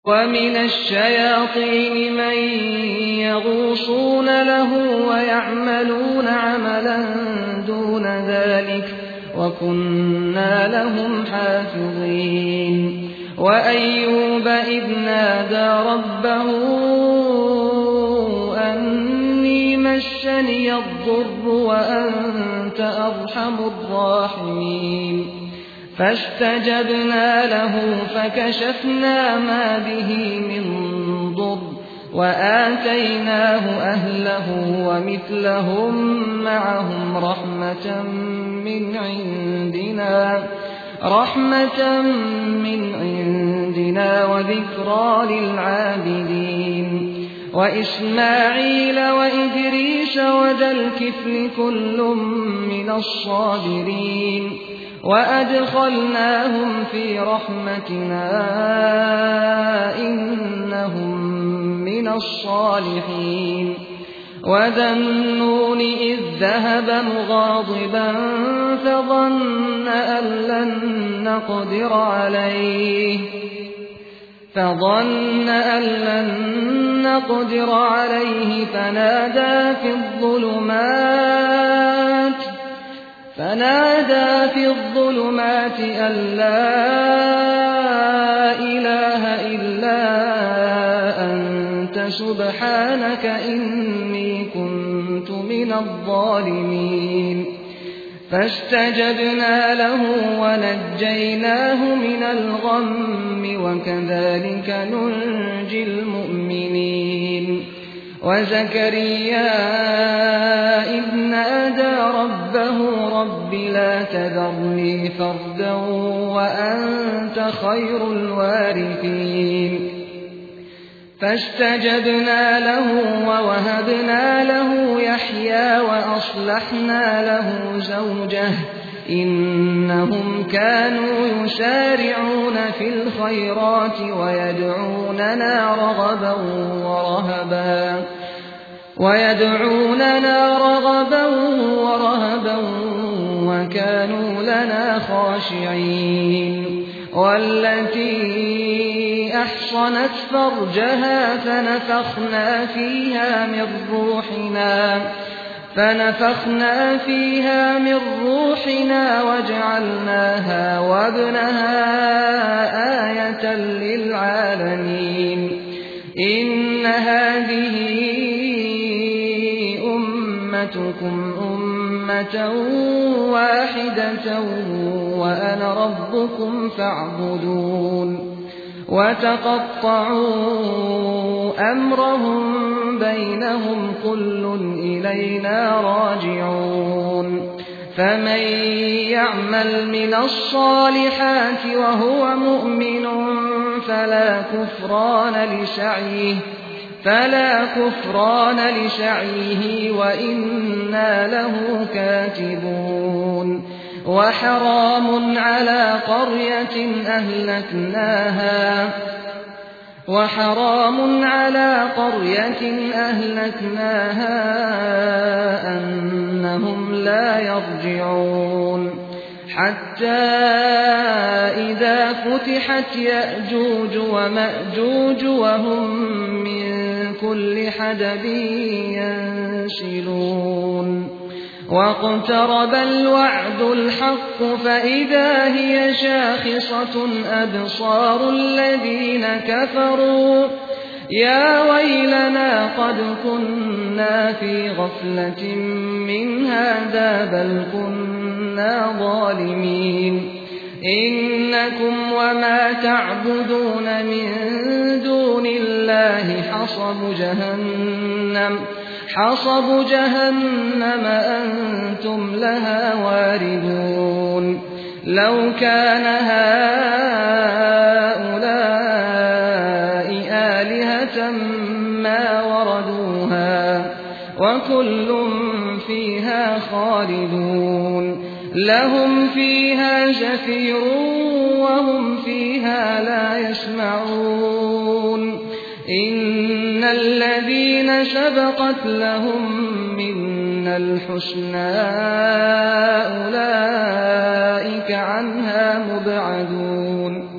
ومن الشياطين من يغوصون له ويعملون عملا دون ذلك وكنا لهم حافظين وأيوب إذ نادى ربه أني مسني الضر وأنت أرحم الراحمين فاستجبنا له فكشفنا ما به من ضر وآتيناه أهله ومثلهم معهم رحمة من عندنا وذكرى للعابدين وإسماعيل وإدريس وذا الكفل كل من الصابرين وأدخلناهم في رحمتنا إنهم من الصالحين وذا النون إذ ذهب مغاضبا فظن أن لن نقدر عليه فنادى في الظلمات أن لا إله إلا أنت سبحانك إني كنت من الظالمين فاستجبنا له ونجيناه من الغم وكذلك ننجي المؤمنين وزكريا إذ نادى ربه رب لا تذرني فردا وأنت خير الوارثين فاستجبنا له ووهبنا له يحيى وأصلحنا له زوجه إنهم كانوا يسارعون في الخيرات ويدعوننا رغبا ورهبا وكانوا لنا خاشعين والتي أحصنت فرجها فنفخنا فيها من روحنا وجعلناها وابنها آية للعالمين إن هذه أمتكم أمة واحدة وأنا ربكم فاعبدون وتقطعوا أمرهم بينهم كل إلينا راجعون فمن يعمل من الصالحات وهو مؤمن فلا كفران لسعيه وإنا له كاتبون وحرام على قرية أهلكناها أنهم لا يرجعون حتى إذا فتحت يأجوج ومأجوج وهم من كل حدب ينسلون واقترب الوعد الحق فإذا هي شاخصة أبصار الذين كفروا يا ويلنا قد كنا في غفلة من هذا بل كنا ظالمين إنكم وما تعبدون من دون الله حصب جهنم أنتم لها واردون لو كان هؤلاء آلهة ما وردوها وكل فيها خالدون لهم فيها زفير وهم فيها لا يسمعون إن الذين سبقت لهم منا الحسنى أولئك عنها مبعدون